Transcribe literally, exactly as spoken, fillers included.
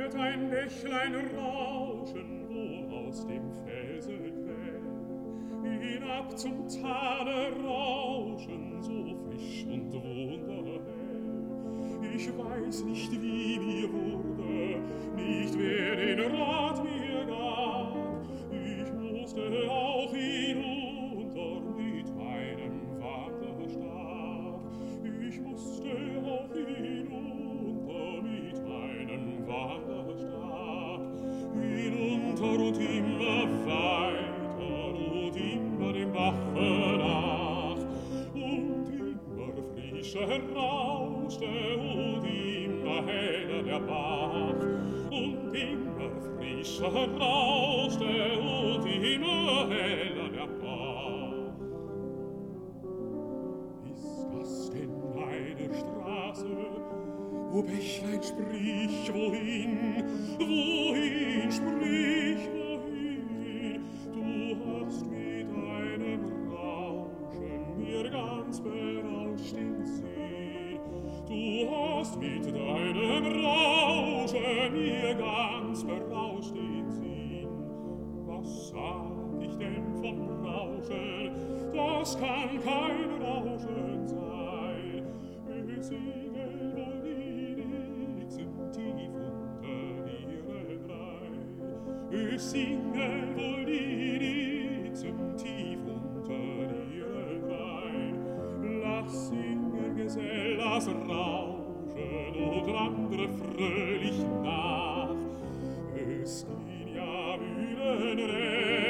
hört ein Bächlein rauschen, wo aus dem Felsen quell, hinab zum Tale rauschen, so frisch und wunderhell. Ich weiß nicht, wie mir wurde, nicht wer den Rat mir gab, ich musste auch hinunter mit einem Wanderstab. Ich musste auch hinunter mit einem Wanderstab, hinunter und immer weiter und immer dem Bache nach, und immer frischer rauschte und immer heller der Bach, und immer frischer rauschte und immer heller der Bach. Ist das denn eine Straße, wo Bächlein sprich, wohin, wohin, sprich, wohin? Du hast mit einem Rauschen mir ganz berauscht den Sinn. Du hast mit deinem Rauschen mir ganz berauscht den Sinn. Was sag ich denn vom Rauschen? Das kann kein Rauschen sein. Wir singen wohl die Nixen tief unter ihren Reih. Wir singen wohl die Nixen tief unter ihren Reih. Lass singen, Gesell, lass rauschen und andere fröhlich nach. Es ging ja Mühlenrecht